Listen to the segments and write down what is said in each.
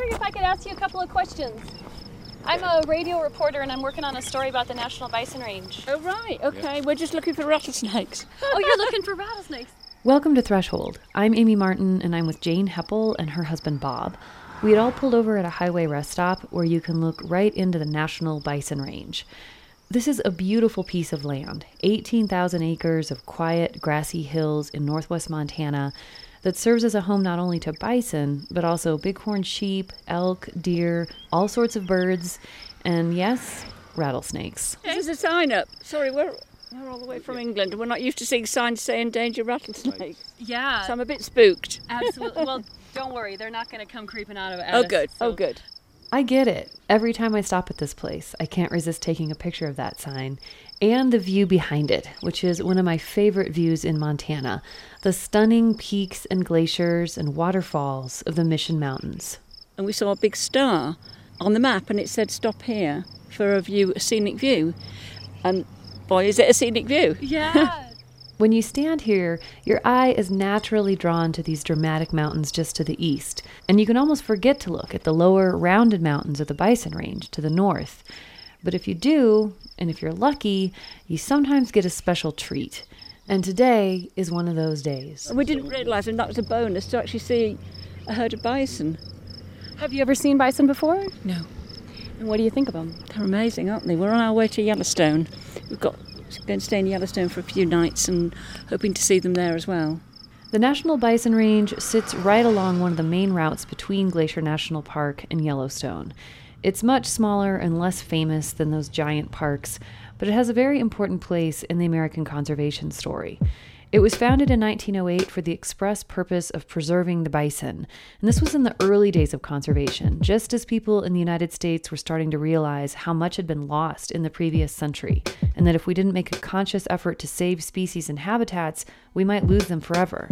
wondering if I could ask you a couple of questions. I'm a radio reporter and I'm working on a story about the National Bison Range. Oh, right, okay. Yeah. We're just looking for rattlesnakes. Oh, you're looking for rattlesnakes. Welcome to Threshold. I'm Amy Martin and I'm with Jane Heppel and her husband Bob. We had all pulled over at a highway rest stop where you can look right into the National Bison Range. This is a beautiful piece of land, 18,000 acres of quiet, grassy hills in northwest Montana that serves as a home not only to bison, but also bighorn sheep, elk, deer, all sorts of birds, and yes, rattlesnakes. There's a sign up. Sorry, we're all the way from England. We're not used to seeing signs saying endangered rattlesnake. Yeah. So I'm a bit spooked. Absolutely. Well, don't worry. They're not going to come creeping out of it. Oh, good. So. Oh, good. I get it. Every time I stop at this place, I can't resist taking a picture of that sign and the view behind it, which is one of my favorite views in Montana, the stunning peaks and glaciers and waterfalls of the Mission Mountains. And we saw a big star on the map and it said stop here for a scenic view. And boy, is it a scenic view. Yeah. When you stand here, your eye is naturally drawn to these dramatic mountains just to the east, and you can almost forget to look at the lower, rounded mountains of the Bison Range to the north. But if you do, and if you're lucky, you sometimes get a special treat. And today is one of those days. We didn't realize, and that was a bonus, to actually see a herd of bison. Have you ever seen bison before? No. And what do you think of them? They're amazing, aren't they? We're on our way to Yellowstone. We're going to stay in Yellowstone for a few nights and hoping to see them there as well. The National Bison Range sits right along one of the main routes between Glacier National Park and Yellowstone. It's much smaller and less famous than those giant parks, but it has a very important place in the American conservation story. It was founded in 1908 for the express purpose of preserving the bison, and this was in the early days of conservation, just as people in the United States were starting to realize how much had been lost in the previous century, and that if we didn't make a conscious effort to save species and habitats, we might lose them forever.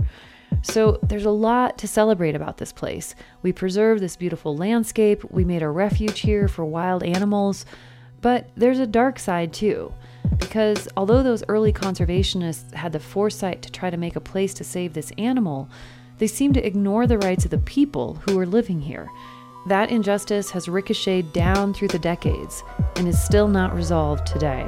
So there's a lot to celebrate about this place. We preserved this beautiful landscape, we made a refuge here for wild animals, but there's a dark side too. Because although those early conservationists had the foresight to try to make a place to save this animal, they seemed to ignore the rights of the people who were living here. That injustice has ricocheted down through the decades and is still not resolved today.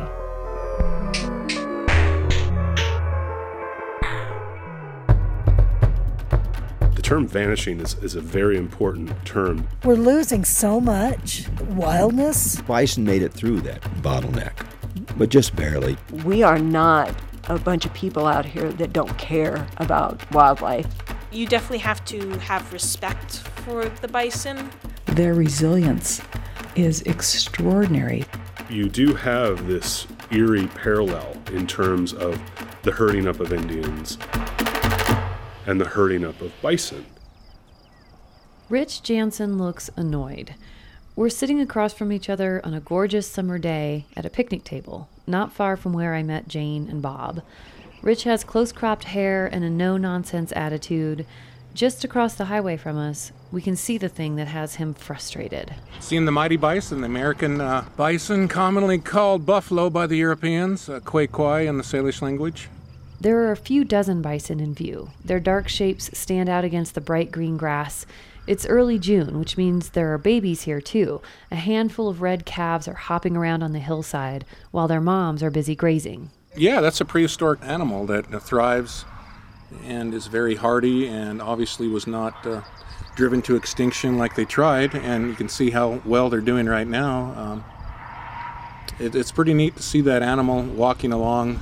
The term vanishing is a very important term. We're losing so much wildness. Bison made it through that bottleneck, but just barely. We are not a bunch of people out here that don't care about wildlife. You definitely have to have respect for the bison. Their resilience is extraordinary. You do have this eerie parallel in terms of the herding up of Indians and the herding up of bison. Rich Jansen looks annoyed. We're sitting across from each other on a gorgeous summer day at a picnic table, not far from where I met Jane and Bob. Rich has close-cropped hair and a no-nonsense attitude. Just across the highway from us, we can see the thing that has him frustrated. Seeing the mighty bison, the American bison, commonly called buffalo by the Europeans, kway in the Salish language. There are a few dozen bison in view. Their dark shapes stand out against the bright green grass. It's early June, which means there are babies here too. A handful of red calves are hopping around on the hillside while their moms are busy grazing. Yeah, that's a prehistoric animal that thrives and is very hardy and obviously was not driven to extinction like they tried, and you can see how well they're doing right now. It's pretty neat to see that animal walking along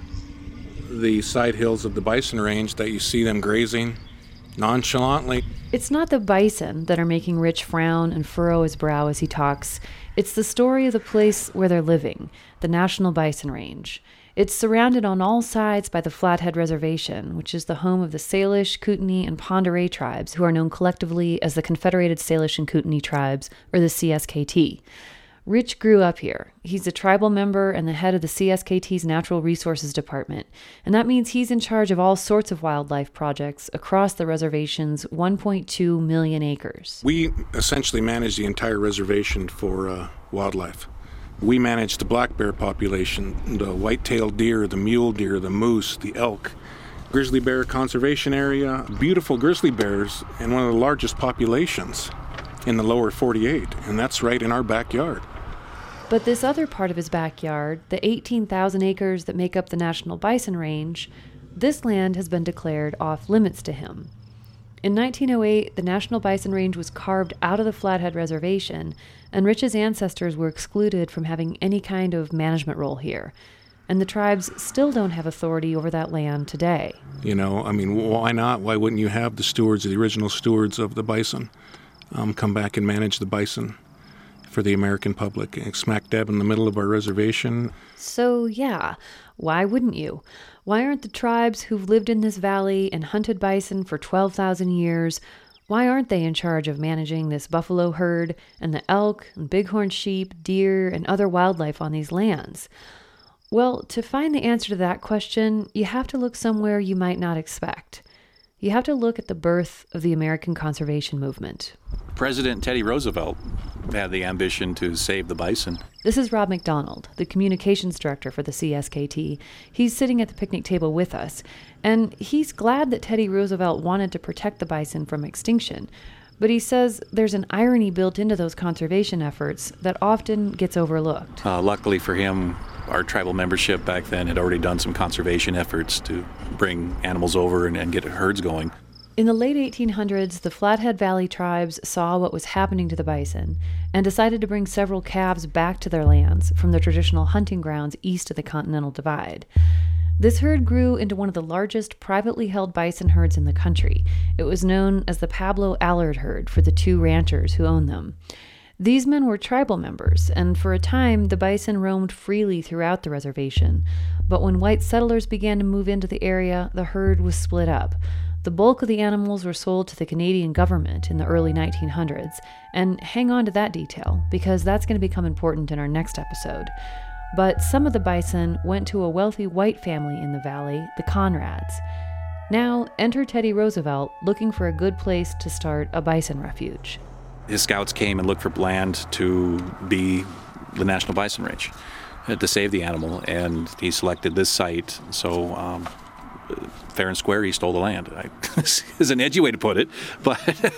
the side hills of the bison range, that you see them grazing nonchalantly. It's not the bison that are making Rich frown and furrow his brow as he talks. It's the story of the place where they're living, the National Bison Range. It's surrounded on all sides by the Flathead Reservation, which is the home of the Salish, Kootenai, and Pend Oreille tribes, who are known collectively as the Confederated Salish and Kootenai Tribes, or the CSKT. Rich grew up here. He's a tribal member and the head of the CSKT's Natural Resources Department, and that means he's in charge of all sorts of wildlife projects across the reservation's 1.2 million acres. We essentially manage the entire reservation for wildlife. We manage the black bear population, the white-tailed deer, the mule deer, the moose, the elk, grizzly bear conservation area, beautiful grizzly bears, and one of the largest populations in the lower 48, and that's right in our backyard. But this other part of his backyard, the 18,000 acres that make up the National Bison Range, this land has been declared off limits to him. In 1908, the National Bison Range was carved out of the Flathead Reservation, and Rich's ancestors were excluded from having any kind of management role here. And the tribes still don't have authority over that land today. You know, I mean, why not? Why wouldn't you have the stewards, the original stewards of the bison, come back and manage the bison for the American public, smack dab in the middle of our reservation? So yeah, why wouldn't you? Why aren't the tribes who've lived in this valley and hunted bison for 12,000 years, why aren't they in charge of managing this buffalo herd and the elk and bighorn sheep, deer, and other wildlife on these lands? Well, to find the answer to that question, you have to look somewhere you might not expect. You have to look at the birth of the American conservation movement. President Teddy Roosevelt had the ambition to save the bison. This is Rob McDonald, the communications director for the CSKT. He's sitting at the picnic table with us, and he's glad that Teddy Roosevelt wanted to protect the bison from extinction. But he says there's an irony built into those conservation efforts that often gets overlooked. Luckily for him, our tribal membership back then had already done some conservation efforts to bring animals over and get herds going. In the late 1800s, the Flathead Valley tribes saw what was happening to the bison and decided to bring several calves back to their lands from the traditional hunting grounds east of the Continental Divide. This herd grew into one of the largest privately held bison herds in the country. It was known as the Pablo Allard herd for the two ranchers who owned them. These men were tribal members, and for a time the bison roamed freely throughout the reservation. But when white settlers began to move into the area, the herd was split up. The bulk of the animals were sold to the Canadian government in the early 1900s, and hang on to that detail, because that's going to become important in our next episode. But some of the bison went to a wealthy white family in the valley, the Conrads. Now, enter Teddy Roosevelt looking for a good place to start a bison refuge. His scouts came and looked for land to be the National Bison Range, to save the animal, and he selected this site. So fair and square, he stole the land. This is an edgy way to put it, but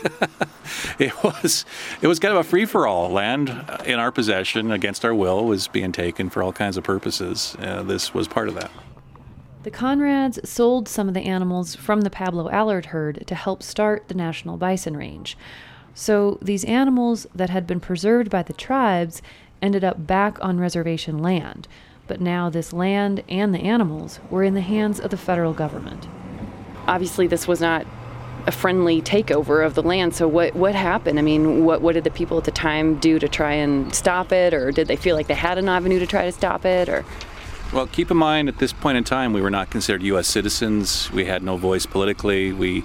it was kind of a free-for-all. Land in our possession against our will was being taken for all kinds of purposes. This was part of that. The Conrads sold some of the animals from the Pablo Allard herd to help start the National Bison Range. So these animals that had been preserved by the tribes ended up back on reservation land. But now this land and the animals were in the hands of the federal government. Obviously, this was not a friendly takeover of the land. So what happened? I mean, what did the people at the time do to try and stop it? Or did they feel like they had an avenue to try to stop it? Or Well, keep in mind, at this point in time, we were not considered U.S. citizens. We had no voice politically. We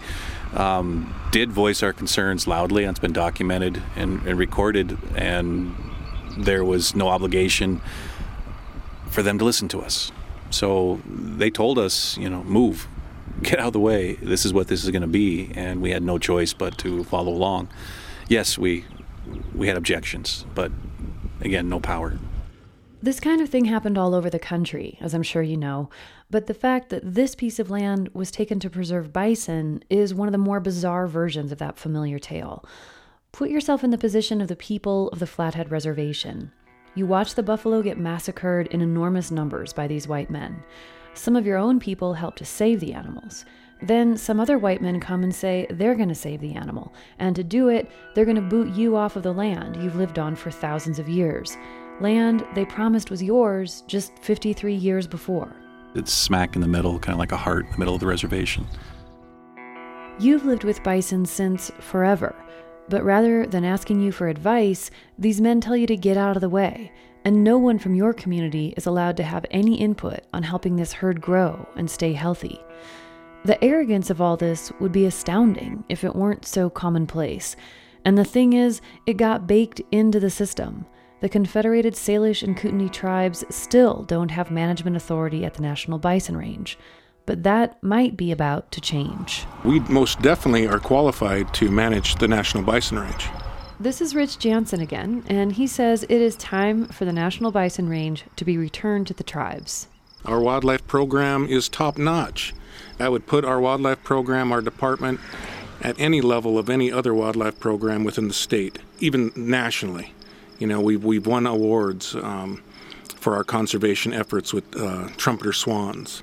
did voice our concerns loudly, and it's been documented and recorded, and there was no obligation for them to listen to us. So they told us, move, get out of the way. This is what this is going to be, and we had no choice but to follow along. Yes, we had objections, but again, no power. This kind of thing happened all over the country, as I'm sure you know, but the fact that this piece of land was taken to preserve bison is one of the more bizarre versions of that familiar tale. Put yourself in the position of the people of the Flathead Reservation. You watch the buffalo get massacred in enormous numbers by these white men. Some of your own people help to save the animals. Then some other white men come and say they're going to save the animal, and to do it, they're going to boot you off of the land you've lived on for thousands of years. Land they promised was yours just 53 years before. It's smack in the middle, kind of like a heart in the middle of the reservation. You've lived with bison since forever, but rather than asking you for advice, these men tell you to get out of the way, and no one from your community is allowed to have any input on helping this herd grow and stay healthy. The arrogance of all this would be astounding if it weren't so commonplace. And the thing is, it got baked into the system. The Confederated Salish and Kootenai tribes still don't have management authority at the National Bison Range, but that might be about to change. We most definitely are qualified to manage the National Bison Range. This is Rich Jansen again, and he says it is time for the National Bison Range to be returned to the tribes. Our wildlife program is top-notch. I would put our wildlife program, our department, at any level of any other wildlife program within the state, even nationally. You know, we've won awards for our conservation efforts with trumpeter swans.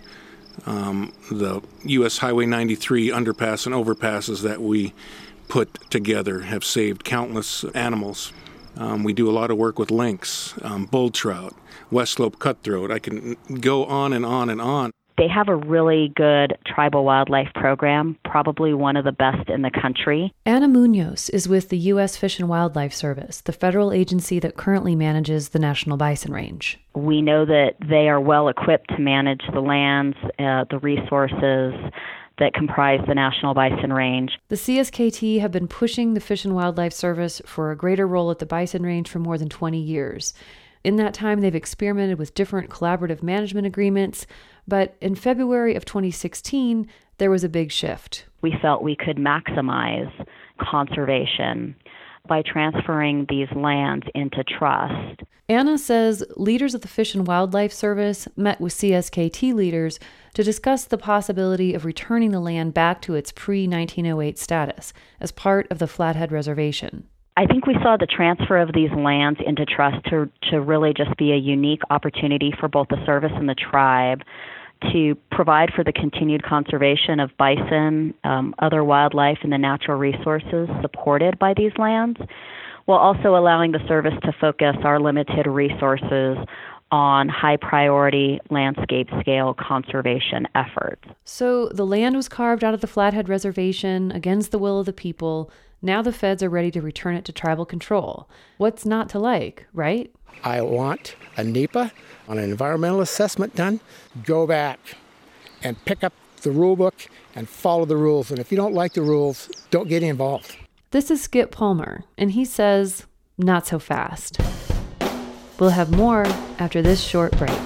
The U.S. Highway 93 underpass and overpasses that we put together have saved countless animals. We do a lot of work with lynx, bull trout, West Slope cutthroat. I can go on and on and on. They have a really good tribal wildlife program, probably one of the best in the country. Ana Munoz is with the U.S. Fish and Wildlife Service, the federal agency that currently manages the National Bison Range. We know that they are well equipped to manage the lands, the resources that comprise the National Bison Range. The CSKT have been pushing the Fish and Wildlife Service for a greater role at the Bison Range for more than 20 years. In that time, they've experimented with different collaborative management agreements, but in February of 2016, there was a big shift. We felt we could maximize conservation by transferring these lands into trust. Ana says leaders of the Fish and Wildlife Service met with CSKT leaders to discuss the possibility of returning the land back to its pre-1908 status as part of the Flathead Reservation. I think we saw the transfer of these lands into trust to really just be a unique opportunity for both the service and the tribe to provide for the continued conservation of bison, other wildlife, and the natural resources supported by these lands, while also allowing the service to focus our limited resources on high-priority landscape-scale conservation efforts. So the land was carved out of the Flathead Reservation against the will of the people. Now the feds are ready to return it to tribal control. What's not to like, right? I want a NEPA on an environmental assessment done. Go back and pick up the rule book and follow the rules. And if you don't like the rules, don't get involved. This is Skip Palmer, and he says, not so fast. We'll have more after this short break.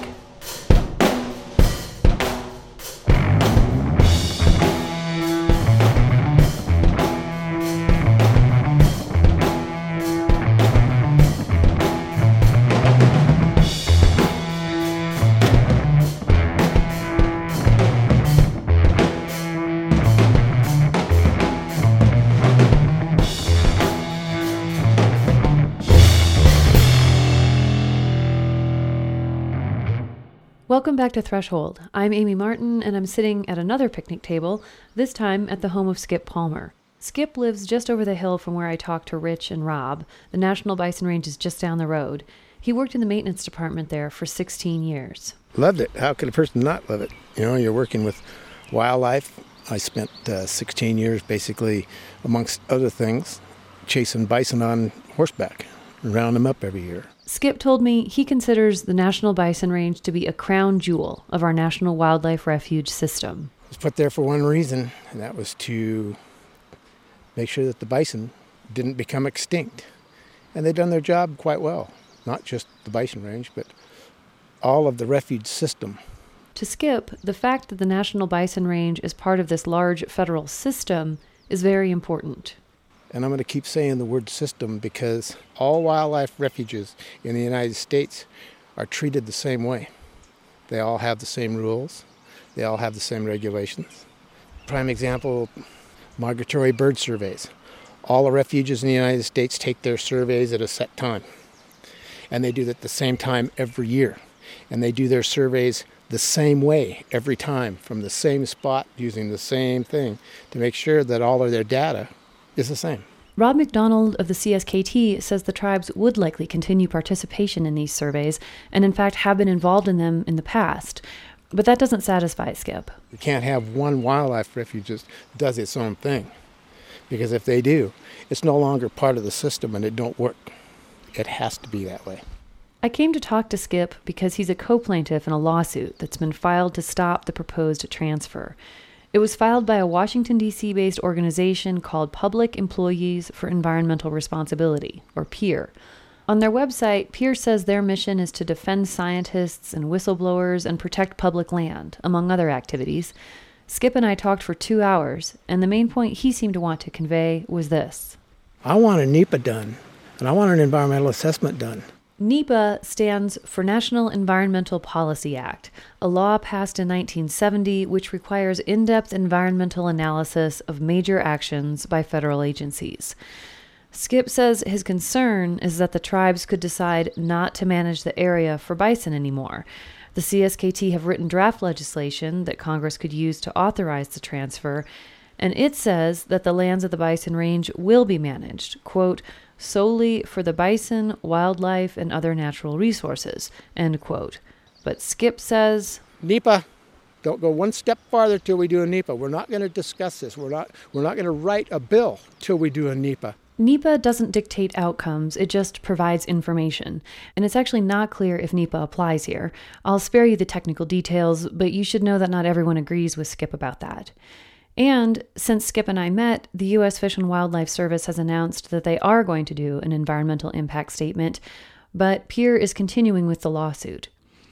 Welcome back to Threshold. I'm Amy Martin, and I'm sitting at another picnic table, this time at the home of Skip Palmer. Skip lives just over the hill from where I talked to Rich and Rob. The National Bison Range is just down the road. He worked in the maintenance department there for 16 years. Loved it. How could a person not love it? You know, you're working with wildlife. I spent 16 years basically, amongst other things, chasing bison on horseback and round them up every year. Skip told me he considers the National Bison Range to be a crown jewel of our National Wildlife Refuge system. It was put there for one reason, and that was to make sure that the bison didn't become extinct. And they've done their job quite well. Not just the Bison Range, but all of the refuge system. To Skip, the fact that the National Bison Range is part of this large federal system is very important. And I'm going to keep saying the word system because all wildlife refuges in the United States are treated the same way. They all have the same rules. They all have the same regulations. Prime example, migratory bird surveys. All the refuges in the United States take their surveys at a set time. And they do it at the same time every year. And they do their surveys the same way every time, from the same spot, using the same thing, to make sure that all of their data is the same. Rob McDonald of the CSKT says the tribes would likely continue participation in these surveys, and in fact have been involved in them in the past. But that doesn't satisfy Skip. You can't have one wildlife refuge that does its own thing, because if they do, it's no longer part of the system and it don't work. It has to be that way. I came to talk to Skip because he's a co-plaintiff in a lawsuit that's been filed to stop the proposed transfer. It was filed by a Washington, D.C. based organization called Public Employees for Environmental Responsibility, or PEER. On their website, PEER says their mission is to defend scientists and whistleblowers and protect public land, among other activities. Skip and I talked for 2 hours, and the main point he seemed to want to convey was this. I want a NEPA done, and I want an environmental assessment done. NEPA stands for National Environmental Policy Act, a law passed in 1970 which requires in-depth environmental analysis of major actions by federal agencies. Skip says his concern is that the tribes could decide not to manage the area for bison anymore. The CSKT have written draft legislation that Congress could use to authorize the transfer, and it says that the lands of the bison range will be managed, quote, solely for the bison, wildlife, and other natural resources, end quote. But Skip says, NEPA, don't go one step farther till we do a NEPA. We're not going to discuss this. We're not going to write a bill till we do a NEPA. NEPA doesn't dictate outcomes, it just provides information. And it's actually not clear if NEPA applies here. I'll spare you the technical details, but you should know that not everyone agrees with Skip about that. And since Skip and I met, the U.S. Fish and Wildlife Service has announced that they are going to do an environmental impact statement, but PEER is continuing with the lawsuit.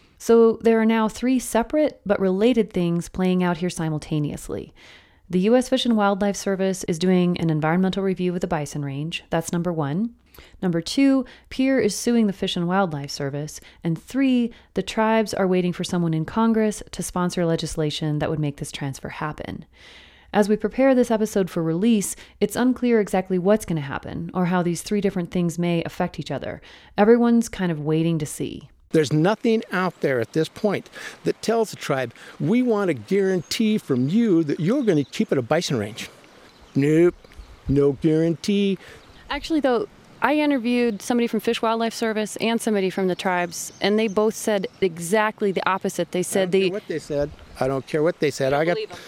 So there are now 3 separate but related things playing out here simultaneously. The U.S. Fish and Wildlife Service is doing an environmental review of the bison range. That's number 1. Number 2, PEER is suing the Fish and Wildlife Service. And 3, the tribes are waiting for someone in Congress to sponsor legislation that would make this transfer happen. As we prepare this episode for release, it's unclear exactly what's going to happen or how these 3 different things may affect each other. Everyone's kind of waiting to see. There's nothing out there at this point that tells the tribe, we want a guarantee from you that you're going to keep it a bison range. Nope, no guarantee. Actually, though, I interviewed somebody from Fish Wildlife Service and somebody from the tribes, and they both said exactly the opposite. They said I don't care what they said. I don't care what they said.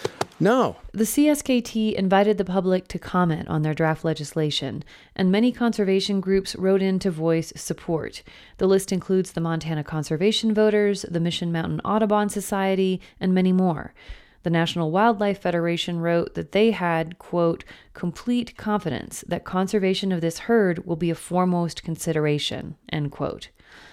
No. The CSKT invited the public to comment on their draft legislation, and many conservation groups wrote in to voice support. The list includes the Montana Conservation Voters, the Mission Mountain Audubon Society, and many more. The National Wildlife Federation wrote that they had, quote, complete confidence that conservation of this herd will be a foremost consideration, end quote.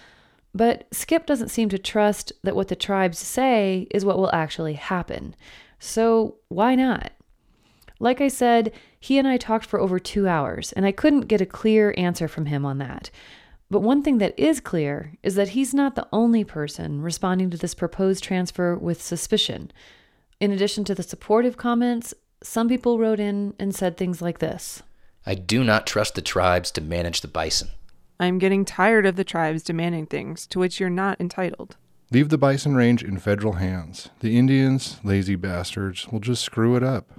But Skip doesn't seem to trust that what the tribes say is what will actually happen. So why not? Like I said, he and I talked for over 2 hours, and I couldn't get a clear answer from him on that. But one thing that is clear is that he's not the only person responding to this proposed transfer with suspicion. In addition to the supportive comments, some people wrote in and said things like this. I do not trust the tribes to manage the bison. I'm getting tired of the tribes demanding things to which you're not entitled. Leave the bison range in federal hands. The Indians, lazy bastards, will just screw it up.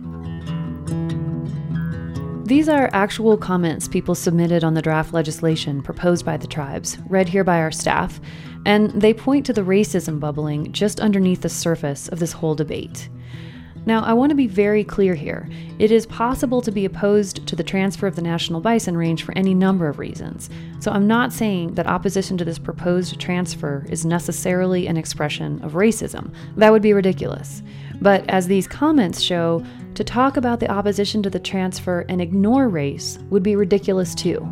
These are actual comments people submitted on the draft legislation proposed by the tribes, read here by our staff, and they point to the racism bubbling just underneath the surface of this whole debate. Now, I want to be very clear here. It is possible to be opposed to the transfer of the National Bison Range for any number of reasons. So I'm not saying that opposition to this proposed transfer is necessarily an expression of racism. That would be ridiculous. But as these comments show, to talk about the opposition to the transfer and ignore race would be ridiculous too.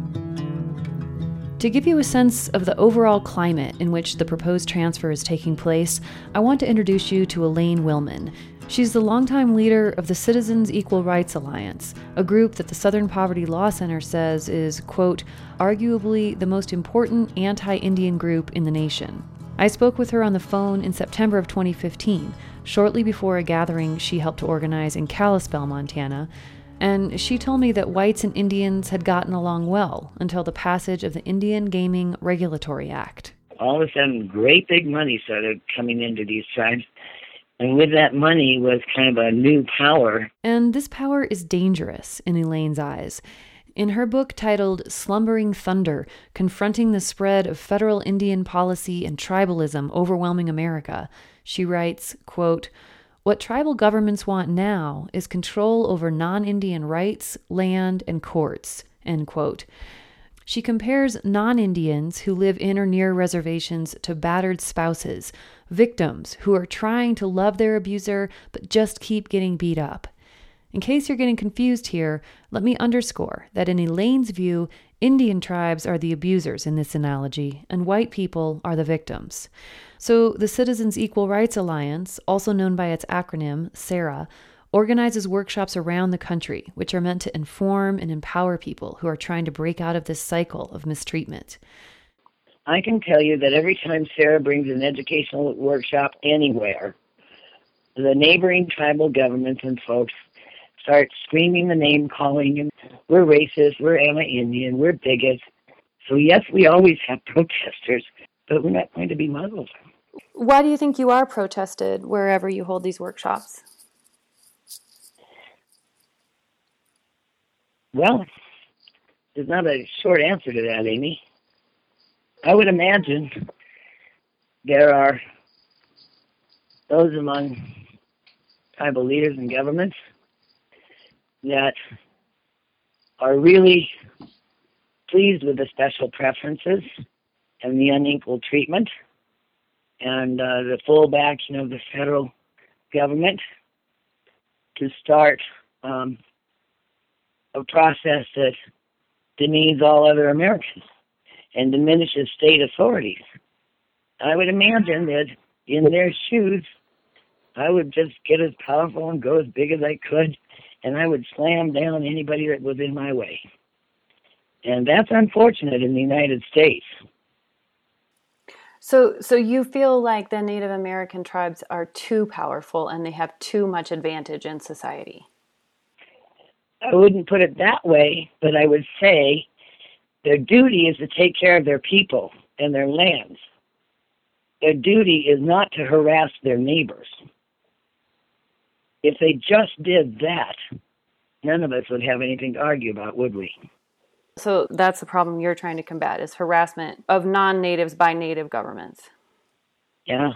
To give you a sense of the overall climate in which the proposed transfer is taking place, I want to introduce you to Elaine Willman. She's the longtime leader of the Citizens Equal Rights Alliance, a group that the Southern Poverty Law Center says is, quote, arguably the most important anti-Indian group in the nation. I spoke with her on the phone in September of 2015, shortly before a gathering she helped to organize in Kalispell, Montana, and she told me that whites and Indians had gotten along well until the passage of the Indian Gaming Regulatory Act. All of a sudden, great big money started coming into these tribes. And with that money was kind of a new power. And this power is dangerous in Elaine's eyes. In her book titled Slumbering Thunder, Confronting the Spread of Federal Indian Policy and Tribalism Overwhelming America, she writes, quote, what tribal governments want now is control over non-Indian rights, land, and courts, end quote. She compares non-Indians who live in or near reservations to battered spouses, victims who are trying to love their abuser but just keep getting beat up. In case you're getting confused here, let me underscore that in Elaine's view, Indian tribes are the abusers in this analogy, and white people are the victims. So the Citizens Equal Rights Alliance, also known by its acronym, SARA, organizes workshops around the country, which are meant to inform and empower people who are trying to break out of this cycle of mistreatment. I can tell you that every time Sarah brings an educational workshop anywhere, the neighboring tribal governments and folks start screaming the name, calling, and we're racist, we're anti-Indian, we're bigots. So yes, we always have protesters, but we're not going to be muzzled. Why do you think you are protested wherever you hold these workshops? Well, there's not a short answer to that, Amy. I would imagine there are those among tribal leaders and governments that are really pleased with the special preferences and the unequal treatment and the full backing of the federal government to start a process that demeans all other Americans and diminishes state authorities. I would imagine that in their shoes, I would just get as powerful and go as big as I could, and I would slam down anybody that was in my way. And that's unfortunate in the United States. So you feel like the Native American tribes are too powerful and they have too much advantage in society? I wouldn't put it that way, but I would say their duty is to take care of their people and their lands. Their duty is not to harass their neighbors. If they just did that, none of us would have anything to argue about, would we? So that's the problem you're trying to combat, is harassment of non-natives by native governments. Yeah.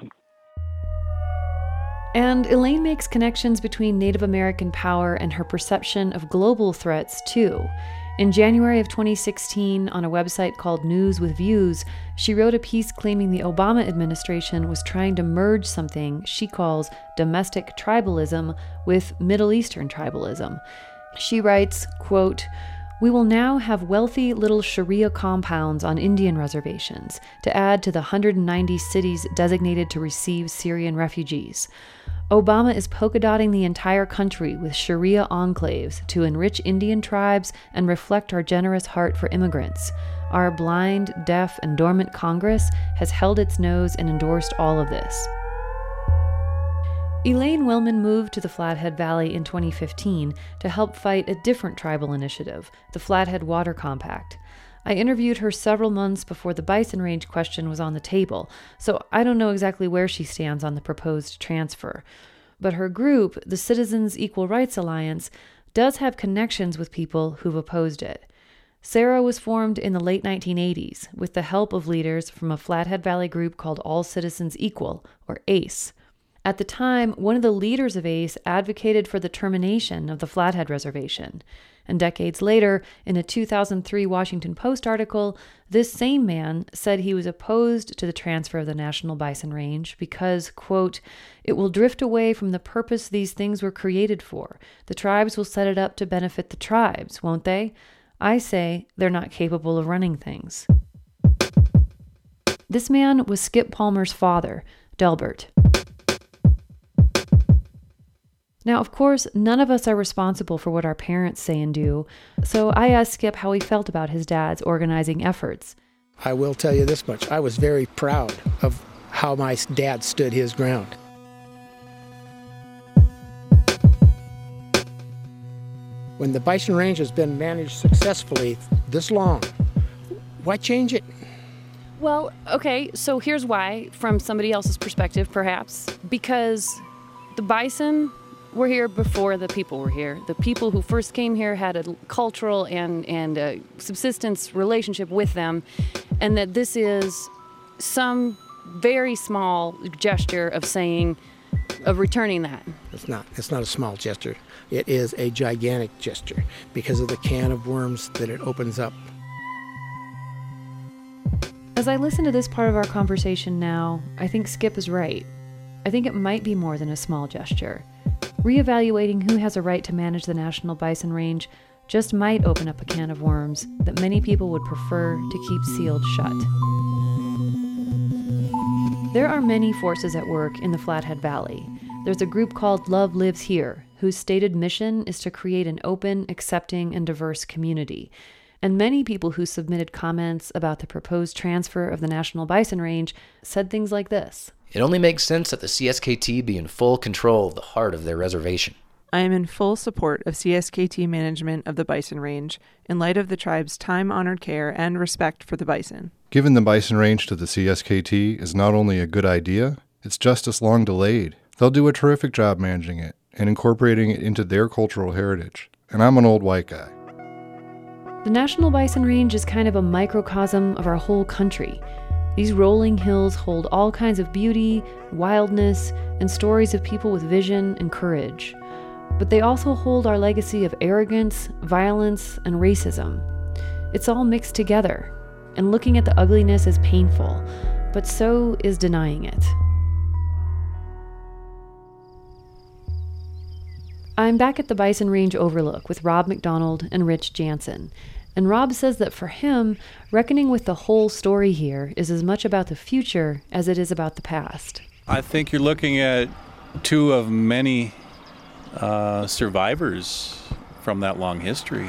And Elaine makes connections between Native American power and her perception of global threats, too. In January of 2016, on a website called News with Views, she wrote a piece claiming the Obama administration was trying to merge something she calls domestic tribalism with Middle Eastern tribalism. She writes, quote, "We will now have wealthy little Sharia compounds on Indian reservations to add to the 190 cities designated to receive Syrian refugees. Obama is polka dotting the entire country with Sharia enclaves to enrich Indian tribes and reflect our generous heart for immigrants. Our blind, deaf, and dormant Congress has held its nose and endorsed all of this." Elaine Willman moved to the Flathead Valley in 2015 to help fight a different tribal initiative, the Flathead Water Compact. I interviewed her several months before the Bison Range question was on the table, so I don't know exactly where she stands on the proposed transfer. But her group, the Citizens Equal Rights Alliance, does have connections with people who've opposed it. Sarah was formed in the late 1980s with the help of leaders from a Flathead Valley group called All Citizens Equal, or ACE. At the time, one of the leaders of ACE advocated for the termination of the Flathead Reservation. And decades later, in a 2003 Washington Post article, this same man said he was opposed to the transfer of the National Bison Range because, quote, "It will drift away from the purpose these things were created for. The tribes will set it up to benefit the tribes, won't they? I say they're not capable of running things." This man was Skip Palmer's father, Delbert. Now, of course, none of us are responsible for what our parents say and do, so I asked Skip how he felt about his dad's organizing efforts. I will tell you this much. I was very proud of how my dad stood his ground. When the Bison Range has been managed successfully this long, why change it? Well, okay, so here's why, from somebody else's perspective, perhaps. Because the bison were here before the people were here. The people who first came here had a cultural and a subsistence relationship with them, and that this is some very small gesture of returning that. It's not a small gesture. It is a gigantic gesture because of the can of worms that it opens up. As I listen to this part of our conversation now, I think Skip is right. I think it might be more than a small gesture. Reevaluating who has a right to manage the National Bison Range just might open up a can of worms that many people would prefer to keep sealed shut. There are many forces at work in the Flathead Valley. There's a group called Love Lives Here, whose stated mission is to create an open, accepting, and diverse community. And many people who submitted comments about the proposed transfer of the National Bison Range said things like this. It only makes sense that the CSKT be in full control of the heart of their reservation. I am in full support of CSKT management of the Bison Range in light of the tribe's time-honored care and respect for the bison. Giving the Bison Range to the CSKT is not only a good idea, it's just as long delayed. They'll do a terrific job managing it and incorporating it into their cultural heritage. And I'm an old white guy. The National Bison Range is kind of a microcosm of our whole country. These rolling hills hold all kinds of beauty, wildness, and stories of people with vision and courage. But they also hold our legacy of arrogance, violence, and racism. It's all mixed together, and looking at the ugliness is painful, but so is denying it. I'm back at the Bison Range Overlook with Rob McDonald and Rich Jansen. And Rob says that for him, reckoning with the whole story here is as much about the future as it is about the past. I think you're looking at two of many survivors from that long history.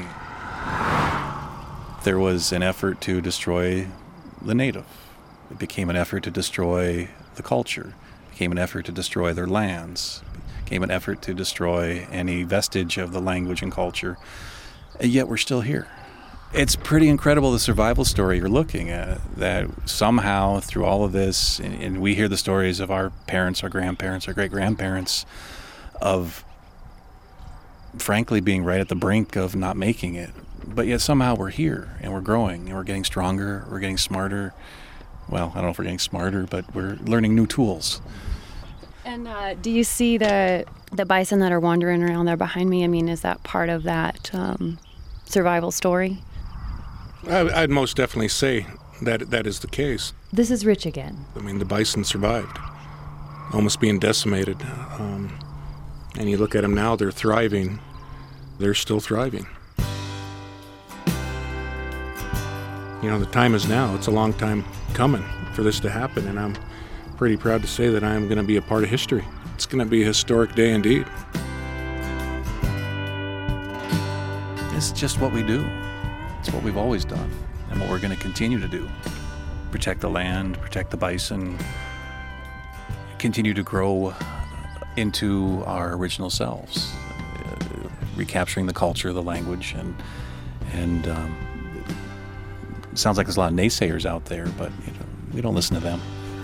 There was an effort to destroy the native. It became an effort to destroy the culture. It became an effort to destroy their lands. It became an effort to destroy any vestige of the language and culture. And yet we're still here. It's pretty incredible, the survival story you're looking at, that somehow through all of this, and we hear the stories of our parents, our grandparents, our great-grandparents, of frankly being right at the brink of not making it. But yet somehow we're here, and we're growing, and we're getting stronger, we're getting smarter. Well, I don't know if we're getting smarter, but we're learning new tools. And do you see the bison that are wandering around there behind me? I mean, is that part of that survival story? I'd most definitely say that is the case. This is Rich again. I mean, the bison survived, almost being decimated. And you look at them now, they're thriving. They're still thriving. You know, the time is now. It's a long time coming for this to happen, and I'm pretty proud to say that I'm going to be a part of history. It's going to be a historic day indeed. It's just what we do. It's what we've always done and what we're going to continue to do. Protect the land, protect the bison, continue to grow into our original selves, recapturing the culture, the language, and it sounds like there's a lot of naysayers out there, but we don't listen to them.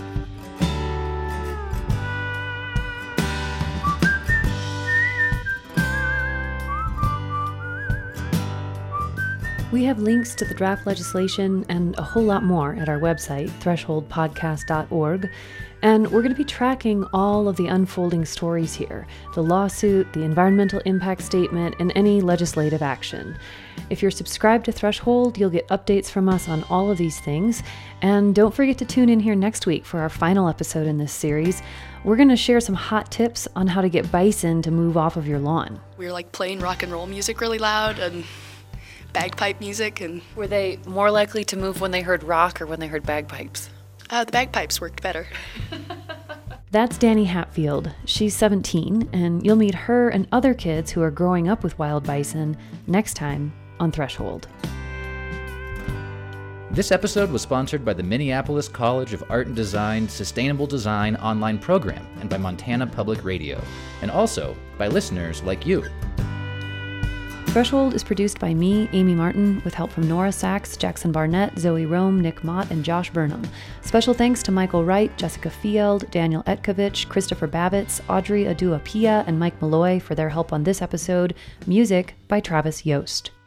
We have links to the draft legislation and a whole lot more at our website, thresholdpodcast.org. And we're going to be tracking all of the unfolding stories here, the lawsuit, the environmental impact statement, and any legislative action. If you're subscribed to Threshold, you'll get updates from us on all of these things. And don't forget to tune in here next week for our final episode in this series. We're going to share some hot tips on how to get bison to move off of your lawn. We were playing rock and roll music really loud and bagpipe music. And were they more likely to move when they heard rock or when they heard bagpipes? The bagpipes worked better. That's Danny Hatfield. She's 17, and you'll meet her and other kids who are growing up with wild bison next time on Threshold. This episode was sponsored by the Minneapolis College of Art and Design Sustainable Design online program and by Montana Public Radio, and also by listeners like you. Threshold is produced by me, Amy Martin, with help from Nora Sachs, Jackson Barnett, Zoe Rome, Nick Mott, and Josh Burnham. Special thanks to Michael Wright, Jessica Field, Daniel Etkovich, Christopher Babitz, Audrey Aduapia, and Mike Malloy for their help on this episode. Music by Travis Yost.